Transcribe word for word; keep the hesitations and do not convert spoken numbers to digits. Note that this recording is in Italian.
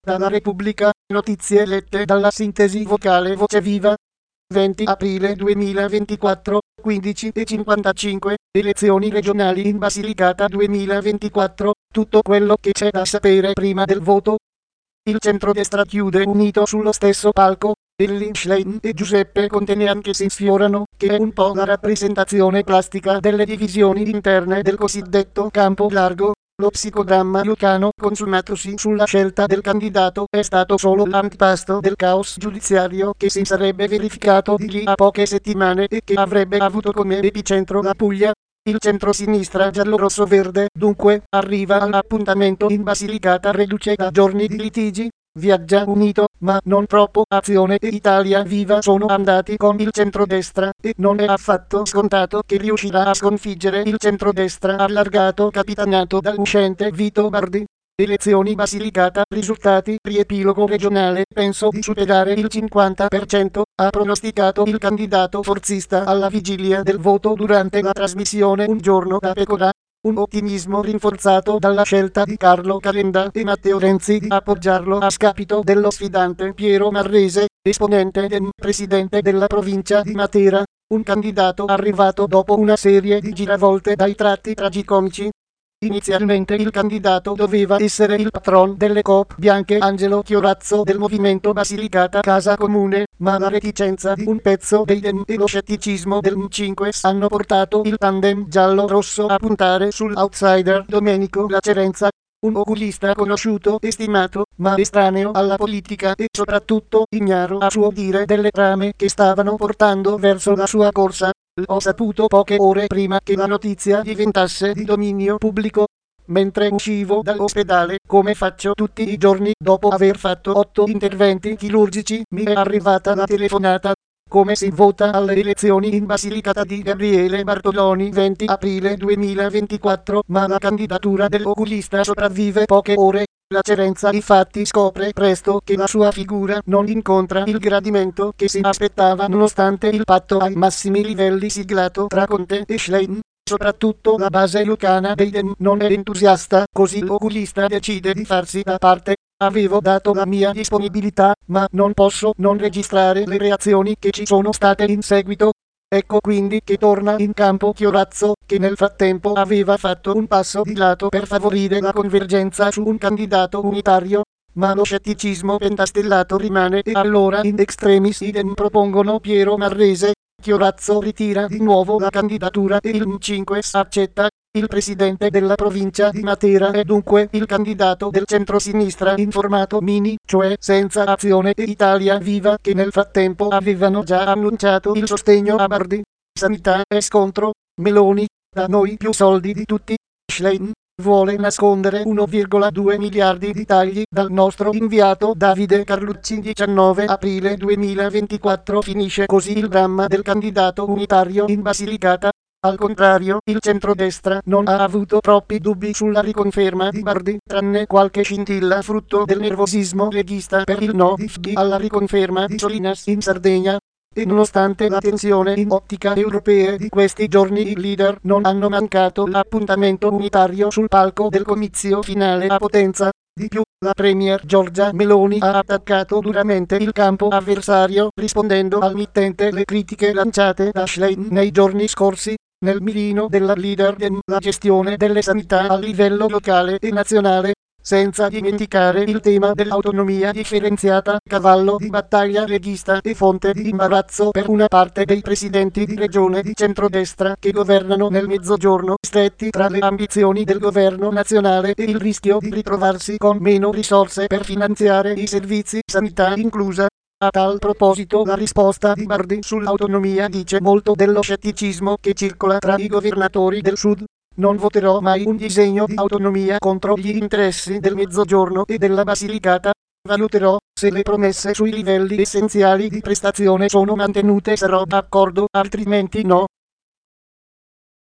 Dalla Repubblica, notizie lette dalla sintesi vocale Voce Viva. venti aprile duemilaventiquattro, quindici e cinquantacinque, elezioni regionali in Basilicata duemilaventiquattro, tutto quello che c'è da sapere prima del voto. Il centrodestra chiude unito sullo stesso palco, Elly Schlein e Giuseppe Conte neanche si sfiorano, che è un po' la rappresentazione plastica delle divisioni interne del cosiddetto campo largo. Lo psicodramma lucano consumatosi sulla scelta del candidato è stato solo l'antipasto del caos giudiziario che si sarebbe verificato di lì a poche settimane e che avrebbe avuto come epicentro la Puglia. Il centrosinistra giallo-rosso-verde, dunque, arriva all'appuntamento in Basilicata reduce da giorni di litigi. Viaggia unito, ma non troppo. Azione e Italia Viva sono andati con il centrodestra, e non è affatto scontato che riuscirà a sconfiggere il centrodestra allargato capitanato dall'uscente Vito Bardi. Elezioni Basilicata, risultati, riepilogo regionale, penso di superare il cinquanta per cento, ha pronosticato il candidato forzista alla vigilia del voto durante la trasmissione Un giorno da pecora. Un ottimismo rinforzato dalla scelta di Carlo Calenda e Matteo Renzi di appoggiarlo a scapito dello sfidante Piero Marrese, esponente del presidente della provincia di Matera, un candidato arrivato dopo una serie di giravolte dai tratti tragicomici. Inizialmente il candidato doveva essere il patron delle Coop bianche Angelo Chiorazzo del movimento Basilicata Casa Comune, ma la reticenza di un pezzo dei Dem e lo scetticismo del M cinque hanno portato il tandem giallo-rosso a puntare sull'outsider Domenico Lacerenza, un oculista conosciuto e stimato, ma estraneo alla politica e soprattutto ignaro a suo dire delle trame che stavano portando verso la sua corsa. L'ho saputo poche ore prima che la notizia diventasse di dominio pubblico. Mentre uscivo dall'ospedale, come faccio tutti i giorni dopo aver fatto otto interventi chirurgici, mi è arrivata la telefonata. Come si vota alle elezioni in Basilicata di Gabriele Bartoloni venti aprile duemilaventiquattro, ma la candidatura dell'oculista sopravvive poche ore. Lacerenza infatti scopre presto che la sua figura non incontra il gradimento che si aspettava nonostante il patto ai massimi livelli siglato tra Conte e Schlein. Soprattutto la base lucana dei Dem non è entusiasta, così l'oculista decide di farsi da parte. Avevo dato la mia disponibilità, ma non posso non registrare le reazioni che ci sono state in seguito. Ecco quindi che torna in campo Chiorazzo, che nel frattempo aveva fatto un passo di lato per favorire la convergenza su un candidato unitario. Ma lo scetticismo pentastellato rimane e allora in extremis i Dem propongono Piero Marrese. Chiorazzo ritira di nuovo la candidatura e il M cinque accetta. Il presidente della provincia di Matera è dunque il candidato del centrosinistra in formato mini, cioè senza Azione e Italia Viva che nel frattempo avevano già annunciato il sostegno a Bardi. Sanità e scontro, Meloni, da noi più soldi di tutti. Schlein vuole nascondere uno virgola due miliardi di tagli dal nostro inviato Davide Carlucci. diciannove aprile duemilaventiquattro finisce così il dramma del candidato unitario in Basilicata. Al contrario, il centrodestra non ha avuto troppi dubbi sulla riconferma di Bardi, tranne qualche scintilla frutto del nervosismo leghista per il no di F D alla riconferma di Solinas in Sardegna. E nonostante la tensione in ottica europea di questi giorni i leader non hanno mancato l'appuntamento unitario sul palco del comizio finale a Potenza. Di più, la premier Giorgia Meloni ha attaccato duramente il campo avversario rispondendo al mittente le critiche lanciate da Schlein nei giorni scorsi. Nel mirino della leader Dem la gestione delle sanità a livello locale e nazionale, senza dimenticare il tema dell'autonomia differenziata, cavallo di battaglia leghista e fonte di imbarazzo per una parte dei presidenti di regione di centrodestra che governano nel Mezzogiorno, stretti tra le ambizioni del governo nazionale e il rischio di ritrovarsi con meno risorse per finanziare i servizi, sanità inclusa. A tal proposito la risposta di Bardi sull'autonomia dice molto dello scetticismo che circola tra i governatori del Sud. Non voterò mai un disegno di autonomia contro gli interessi del Mezzogiorno e della Basilicata. Valuterò, se le promesse sui livelli essenziali di prestazione sono mantenute sarò d'accordo, altrimenti no.